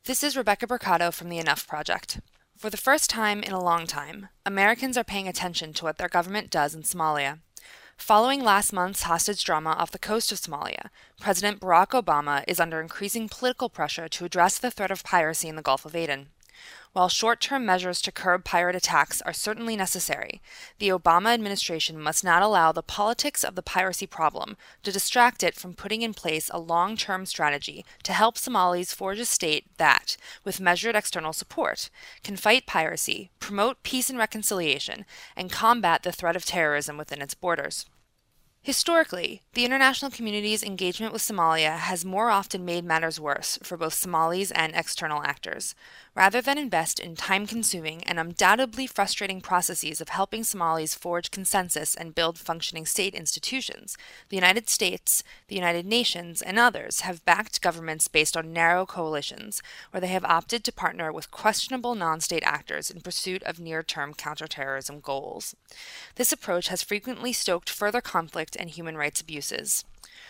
This is Rebecca Mercado from the Enough Project. For the first time in a long time, Americans are paying attention to what their government does in Somalia. Following last month's hostage drama off the coast of Somalia, President Barack Obama is under increasing political pressure to address the threat of piracy in the Gulf of Aden. While short-term measures to curb pirate attacks are certainly necessary, the Obama administration must not allow the politics of the piracy problem to distract it from putting in place a long-term strategy to help Somalis forge a state that, with measured external support, can fight piracy, promote peace and reconciliation, and combat the threat of terrorism within its borders. Historically, the international community's engagement with Somalia has more often made matters worse for both Somalis and external actors. Rather than invest in time-consuming and undoubtedly frustrating processes of helping Somalis forge consensus and build functioning state institutions, the United States, the United Nations, and others have backed governments based on narrow coalitions, where they have opted to partner with questionable non-state actors in pursuit of near-term counterterrorism goals. This approach has frequently stoked further conflict and human rights abuses.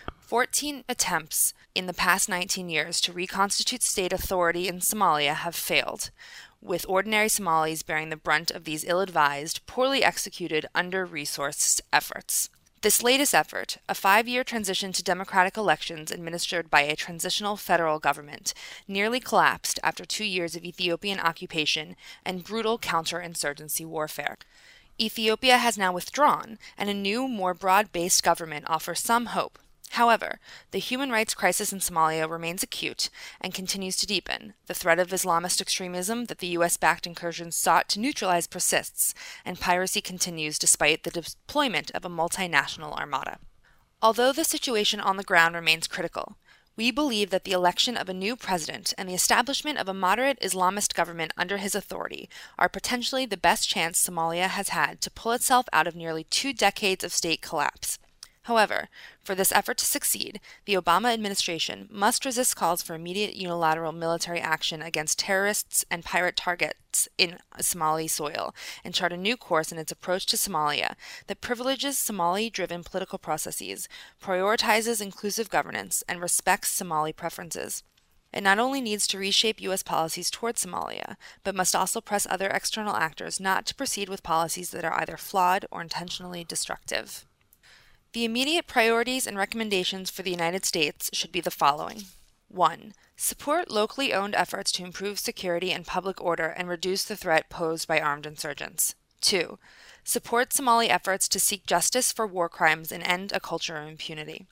14 attempts in the past 19 years to reconstitute state authority in Somalia have failed, with ordinary Somalis bearing the brunt of these ill-advised, poorly executed, under-resourced efforts. This latest effort, a 5-year transition to democratic elections administered by a transitional federal government, nearly collapsed after 2 years of Ethiopian occupation and brutal counterinsurgency warfare. Ethiopia has now withdrawn, and a new, more broad-based government offers some hope. However, the human rights crisis in Somalia remains acute and continues to deepen. The threat of Islamist extremism that the U.S.-backed incursions sought to neutralize persists, and piracy continues despite the deployment of a multinational armada. Although the situation on the ground remains critical, we believe that the election of a new president and the establishment of a moderate Islamist government under his authority are potentially the best chance Somalia has had to pull itself out of nearly 2 decades of state collapse. However, for this effort to succeed, the Obama administration must resist calls for immediate unilateral military action against terrorists and pirate targets in Somali soil, and chart a new course in its approach to Somalia that privileges Somali-driven political processes, prioritizes inclusive governance, and respects Somali preferences. It not only needs to reshape U.S. policies toward Somalia, but must also press other external actors not to proceed with policies that are either flawed or intentionally destructive. The immediate priorities and recommendations for the United States should be the following. 1. Support locally owned efforts to improve security and public order and reduce the threat posed by armed insurgents. 2. Support Somali efforts to seek justice for war crimes and end a culture of impunity.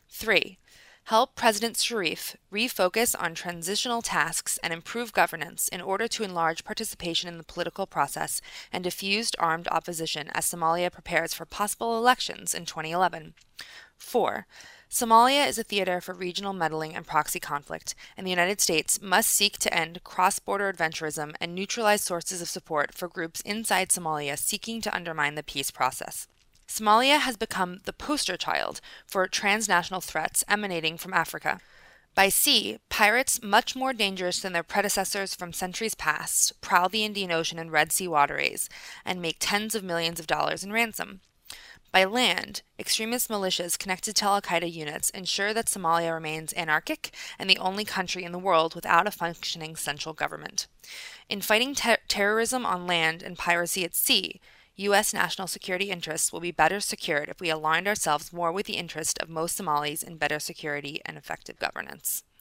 3. Help President Sharif refocus on transitional tasks and improve governance in order to enlarge participation in the political process and diffuse armed opposition as Somalia prepares for possible elections in 2011. 4. Somalia is a theater for regional meddling and proxy conflict, and the United States must seek to end cross-border adventurism and neutralize sources of support for groups inside Somalia seeking to undermine the peace process. Somalia has become the poster child for transnational threats emanating from Africa. By sea, pirates much more dangerous than their predecessors from centuries past prowl the Indian Ocean and Red Sea waterways and make tens of millions of dollars in ransom. By land, extremist militias connected to al-Qaeda units ensure that Somalia remains anarchic and the only country in the world without a functioning central government. In fighting terrorism on land and piracy at sea, U.S. national security interests will be better secured if we aligned ourselves more with the interest of most Somalis in better security and effective governance.